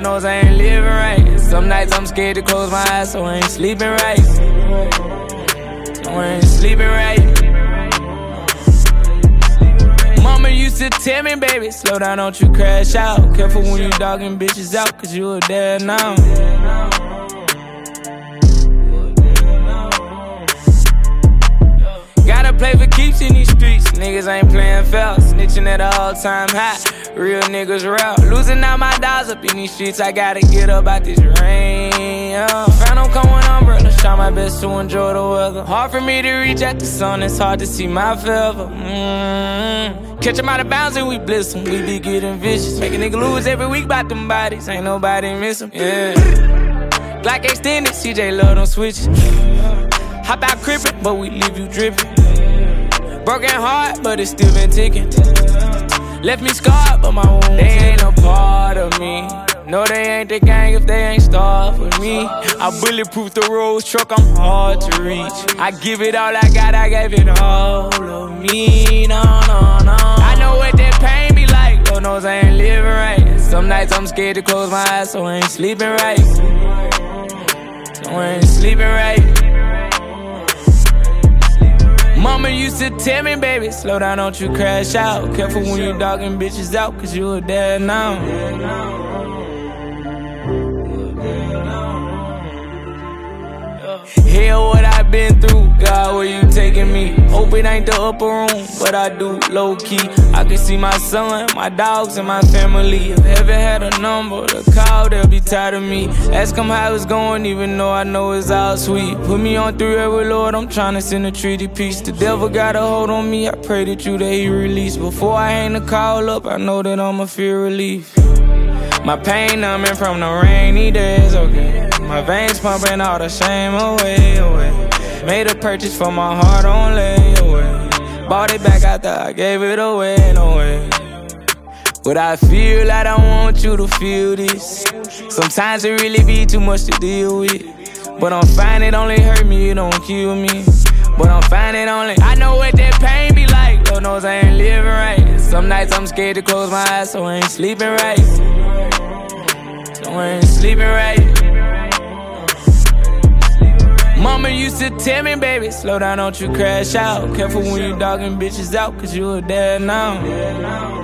knows I ain't living right. Some nights I'm scared to close my eyes, so I ain't sleeping right. No, I ain't sleeping right. Mama used to tell me, baby, slow down, don't you crash out. Careful when you dogging bitches out, cause you a dad now. Gotta play for keeps in these streets, niggas ain't playing fair. Snitching at an all-time high, real niggas real. Losing all my dollars up in these streets, I gotta get up out this rain. Found come with umbrella, try my best to enjoy the weather. Hard for me to reach at the sun, it's hard to see my forever. Catch 'em out of bounds and we bliss 'em, we be getting vicious. Make a nigga lose every week about them bodies, ain't nobody miss 'em, yeah. Glock extended, CJ love them switches. Hop out crippin', but we leave you drippin'. Broken heart, but it's still been ticking. Left me scarred, but my wounds, they ain't a part of me. No, they ain't the gang if they ain't starved for me. I bulletproof the Rolls truck, I'm hard to reach. I give it all I got, I gave it all of me. No, no, no. I know what that pain be like, Lord knows I ain't living right. Some nights I'm scared to close my eyes, so I ain't sleeping right. No, I ain't sleeping right. Mama used to tell me, baby, slow down, don't you crash out. Careful when you dogging bitches out, cause you a dad now. Hell, what I been through, God, where you taking me? Hope it ain't the upper room, but I do low-key. I can see my son, my dogs, and my family. If heaven had a number to call, they'll be tired of me. Ask them how it's going, even though I know it's all sweet. Put me on 3 every Lord, I'm tryna send a treaty peace. The devil got a hold on me, I pray that you that he release. Before I hang the call up, I know that I'ma feel relief. My pain numbing from the rainy days, okay. My veins pumping all the shame away, away. Made a purchase for my heart on layaway. Bought it back after I gave it away, no way. But I feel like I want you to feel this. Sometimes it really be too much to deal with. But I'm fine, it only hurt me, it don't kill me. But I'm fine, it only, I know what that pain be like. Lord knows I ain't living right. Some nights I'm scared to close my eyes, so I ain't sleeping right. So I ain't sleeping right. Mama used to tell me, baby, slow down, don't you crash out. Careful when you dogging bitches out, cause you a dad now.